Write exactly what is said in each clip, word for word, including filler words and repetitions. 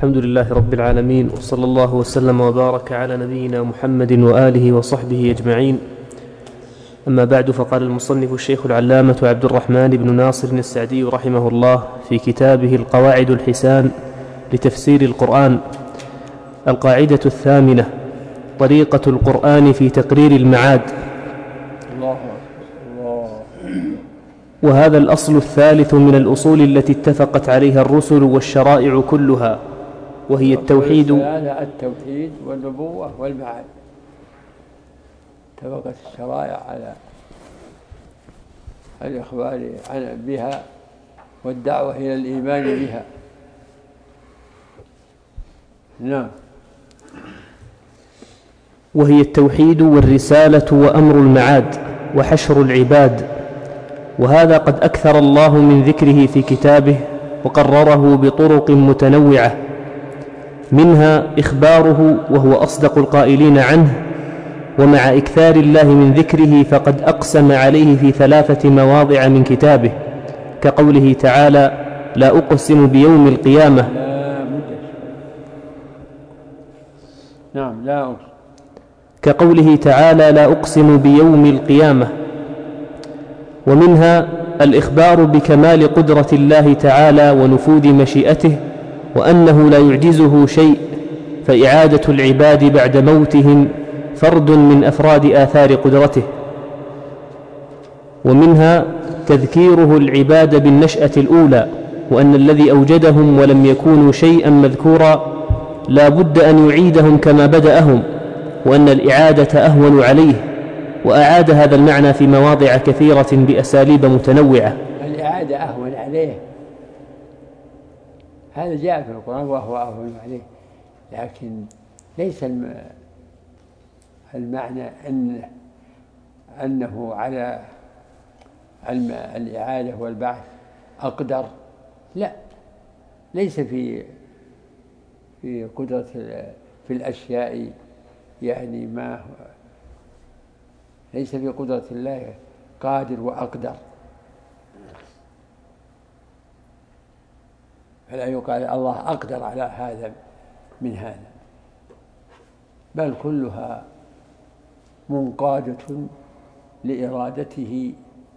الحمد لله رب العالمين، وصلى الله وسلم وبارك على نبينا محمد وآله وصحبه أجمعين. أما بعد، فقال المصنف الشيخ العلامة عبد الرحمن بن ناصر السعدي رحمه الله في كتابه القواعد الحسان لتفسير القرآن: القاعدة الثامنة: طريقة القرآن في تقرير المعاد. الله الله. وهذا الأصل الثالث من الأصول التي اتفقت عليها الرسل والشرائع كلها، وهي التوحيد التوحيد والنبوة والمعاد. اتفقت الشرائع على الإخبار بها والدعوة إلى الإيمان بها. نعم. وهي التوحيد والرسالة وأمر المعاد وحشر العباد، وهذا قد أكثر الله من ذكره في كتابه وقرره بطرق متنوعة، منها إخباره وهو أصدق القائلين عنه، ومع إكثار الله من ذكره فقد أقسم عليه في ثلاثة مواضع من كتابه، كقوله تعالى: لا أقسم بيوم القيامة. نعم لا أقسم. كقوله تعالى: لا أقسم بيوم القيامة. ومنها الإخبار بكمال قدرة الله تعالى ونفوذ مشيئته، وأنه لا يعجزه شيء، فإعادة العباد بعد موتهم فرد من أفراد آثار قدرته. ومنها تذكيره العباد بالنشأة الأولى، وأن الذي أوجدهم ولم يكونوا شيئا مذكورا لا بد أن يعيدهم كما بدأهم، وأن الإعادة أهون عليه، وأعاد هذا المعنى في مواضع كثيرة بأساليب متنوعة. الإعادة أهون عليه، هذا جاء في القرآن وهو أهون عليه، لكن ليس المعنى أن أنه على الإعادة والبعث أقدر، لا، ليس في في قدرة في الأشياء، يعني ما ليس في قدرة الله قادر وأقدر، فلا يقال الله أقدر على هذا من هذا، بل كلها منقادة لإرادته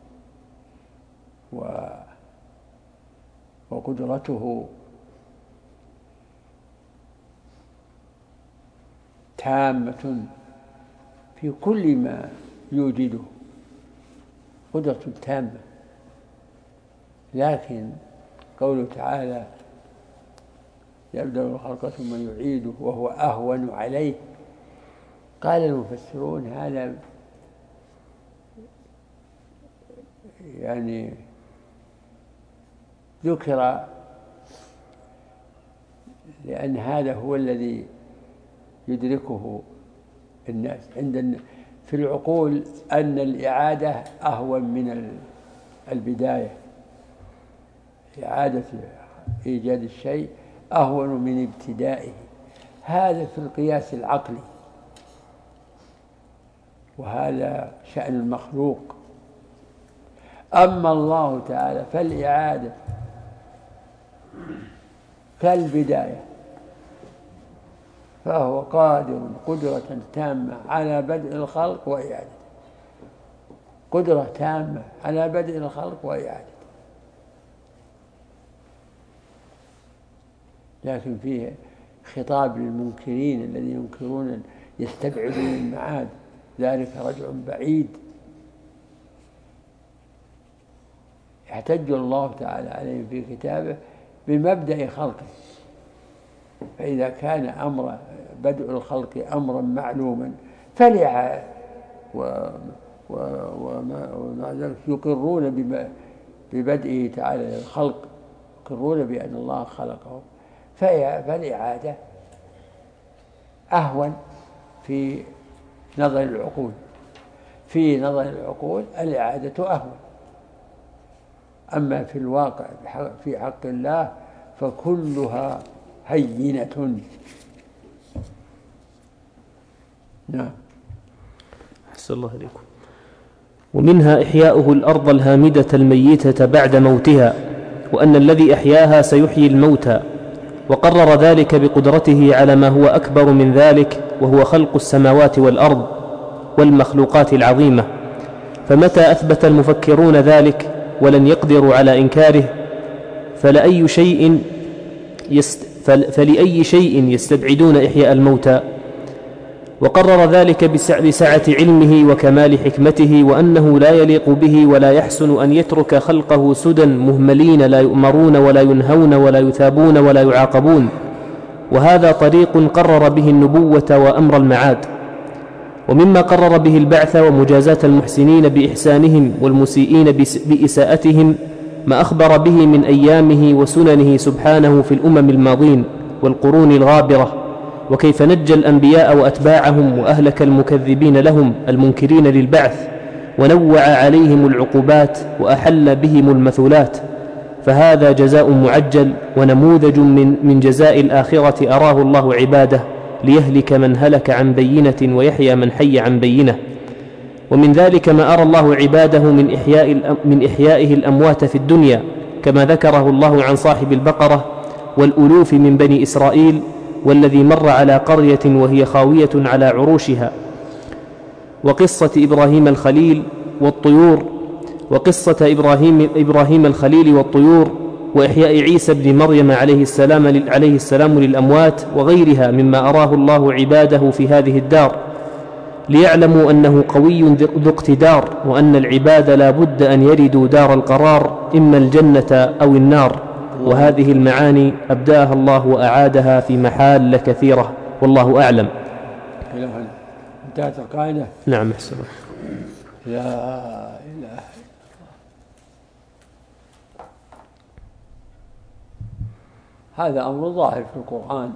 و وقدرته تامة في كل ما يوجده، قدرة تامة. لكن قوله تعالى: يبدأ الخلق ثم يعيده وهو أهون عليه، قال المفسرون هذا يعني ذكر لأن هذا هو الذي يدركه الناس عند في العقول، أن الإعادة أهون من البداية، إعادة إيجاد الشيء أهون من ابتدائه، هذا في القياس العقلي، وهذا شأن المخلوق. أما الله تعالى فالإعادة كالبداية، فهو قادر قدرة تامة على بدء الخلق وإعادته، قدرة تامة على بدء الخلق وإعادته. لكن فيه خطاب للمنكرين الذين ينكرون يستبعدون المعاد، ذلك رجع بعيد. يحتج الله تعالى عليه في كتابه بمبدأ خلقه، فإذا كان أمر بدء الخلق أمرا معلوما فليعاد، ومع ذلك يقرون ببدئه تعالى الخلق، يقرون بأن الله خلقه، فالإعادة أهون في نظر العقول، في نظر العقول الإعادة أهون. أما في الواقع في حق الله فكلها هينة. نعم. أحسن الله إليكم. ومنها إحياؤه الأرض الهامدة الميتة بعد موتها، وأن الذي أحياها سيحيي الموتى، وقرر ذلك بقدرته على ما هو أكبر من ذلك، وهو خلق السماوات والأرض والمخلوقات العظيمة. فمتى أثبت المفكرون ذلك ولن يقدروا على إنكاره فلأي شيء يست فلأي شيء يستبعدون إحياء الموتى. وقرر ذلك بسعة علمه وكمال حكمته، وأنه لا يليق به ولا يحسن أن يترك خلقه سدى مهملين لا يؤمرون ولا ينهون ولا يثابون ولا يعاقبون. وهذا طريق قرر به النبوة وأمر المعاد. ومما قرر به البعث ومجازاة المحسنين بإحسانهم والمسيئين بإساءتهم ما أخبر به من أيامه وسننه سبحانه في الأمم الماضين والقرون الغابرة، وكيف نجى الأنبياء وأتباعهم وأهلك المكذبين لهم المنكرين للبعث، ونوع عليهم العقوبات وأحل بهم المثلات. فهذا جزاء معجل ونموذج من, من جزاء الآخرة أراه الله عباده ليهلك من هلك عن بينة ويحيى من حي عن بينة. ومن ذلك ما أرى الله عباده من, إحياء من إحيائه الأموات في الدنيا، كما ذكره الله عن صاحب البقرة والألوف من بني إسرائيل، والذي مر على قرية وهي خاوية على عروشها، وقصة إبراهيم الخليل والطيور وقصة إبراهيم, إبراهيم الخليل والطيور وإحياء عيسى بن مريم عليه السلام, عليه السلام للأموات، وغيرها مما أراه الله عباده في هذه الدار، ليعلموا أنه قوي ذو اقتدار، وأن العباد لا بد أن يردوا دار القرار، إما الجنة أو النار. وهذه المعاني أبداها الله وأعادها في محال كثيرة، والله أعلم. انتهت القاعدة. نعم أحسن. لا إله. هذا أمر ظاهر في القرآن.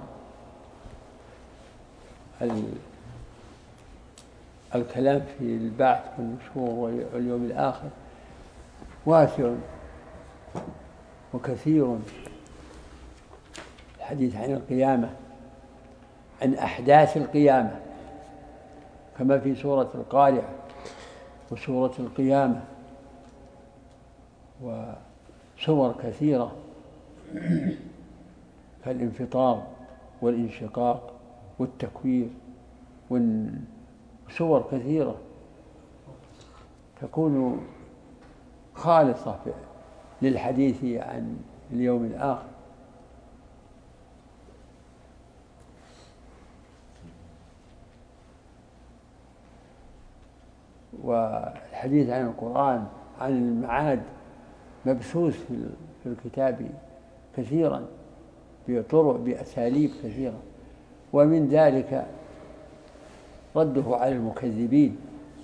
الكلام في البعث والنشور واليوم الآخر واسع وكثير. الحديث عن القيامة، عن أحداث القيامة، كما في سورة القارعة وسورة القيامة وسور كثيرة كالانفطار والانشقاق والتكوير، وسور كثيرة تكون خالصة للحديث عن اليوم الآخر. والحديث عن القرآن عن المعاد مبثوث في الكتاب كثيرا بطرق بأساليب كثيرة، ومن ذلك رده على المكذبين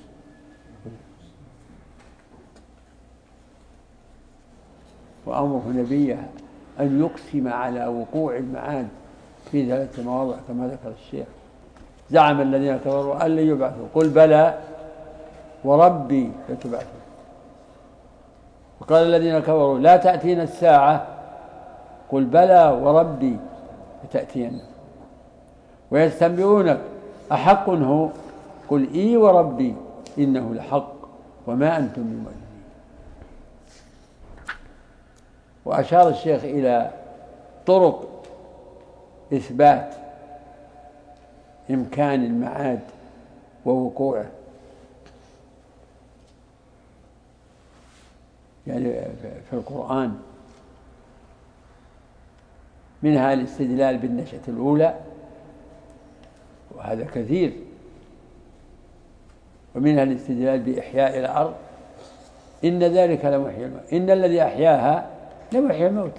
وأمره نبيه أن يقسم على وقوع المعاد في ثلاث مواضع كما ذكر الشيخ. زعم الذين كفروا أن لن يبعثوا، قل بلى وربي لتبعثوا. وقال الذين كفروا لا تأتينا الساعة، قل بلى وربي لتأتينا. ويستنبئونك أحق هو، قل إي وربي إنه لحق وما أنتم بمؤمنين. وأشار الشيخ إلى طرق إثبات إمكان المعاد ووقوعه، يعني في القرآن، منها الاستدلال بالنشأة الأولى وهذا كثير، ومنها الاستدلال بإحياء الأرض، إن ذلك لمحيي الموت، إن الذي أحياها لمحيي الموت.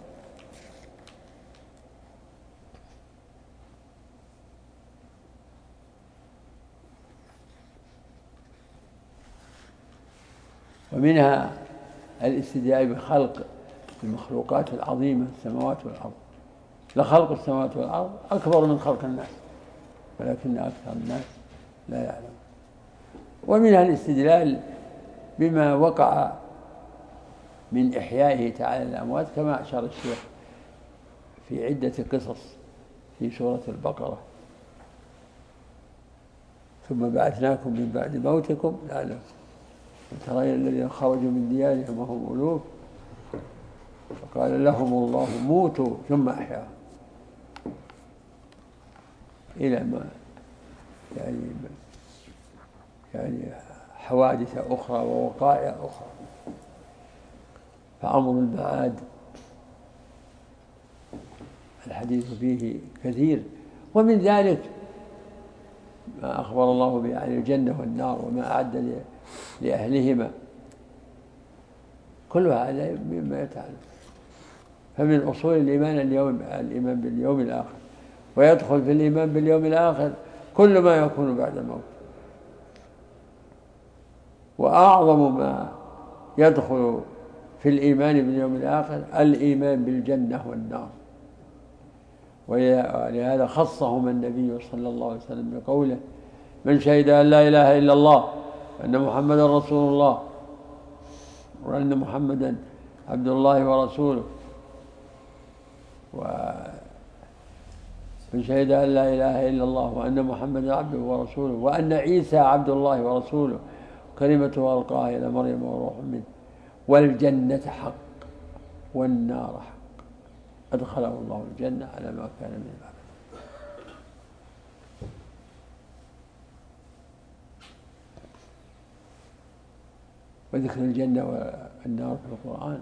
ومنها الاستدلال بخلق المخلوقات العظيمة السماوات والأرض، لخلق السماوات والأرض أكبر من خلق الناس ولكن أكثر الناس لا يعلم. ومنها الاستدلال بما وقع من إحيائه تعالى الأموات كما أشار الشيخ في عدة قصص في سورة البقرة: ثم بعثناكم من بعد موتكم لعلكم ترى الذين خرجوا من ديارهم وهم ألوف فقال لهم الله موتوا ثم أحياهم إلى ما يعني يعني حوادث أخرى ووقائع أخرى. فأمر المعاد الحديث فيه كثير، ومن ذلك ما أخبر الله به عن الجنة والنار وما أعد لأهلهما، كل هذا مما يتعلم. فمن أصول الإيمان اليوم الإيمان باليوم الآخر، ويدخل في الإيمان باليوم الآخر كل ما يكون بعد الموت. وأعظم ما يدخل في الإيمان باليوم الآخر الإيمان بالجنة والنار، ولهذا خصهما النبي صلى الله عليه وسلم بقوله: من شهد أن لا إله إلا الله وأن محمدا رسول الله وأن محمدا عبد الله ورسوله، ومن شهد أن لا إله إلا الله وأن محمدا عبده ورسوله وأن عيسى عبد الله ورسوله كلمته ألقاها إلى مريم وروح منه، والجنة حق والنار حق، أدخله الله الجنة على ما كان من العمل. وذكر الجنة والنار في القرآن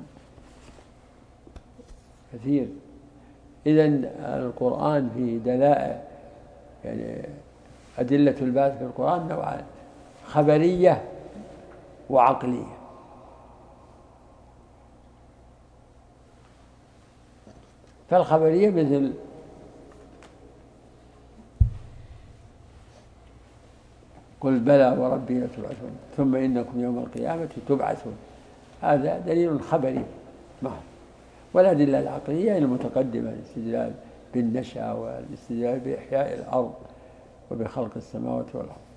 كثير. إذن القرآن فيه دلائل، يعني أدلة البعث في القرآن نوعان: خبرية وعقلية. فالخبرية مثل قل بلى وربي لتبعثون ثم إنكم يوم القيامة تبعثون، هذا دليل خبري محض. والأدلة العقلية المتقدمة: الاستدلال بالنشأة والاستدلال بإحياء الأرض وبخلق السماوات والأرض.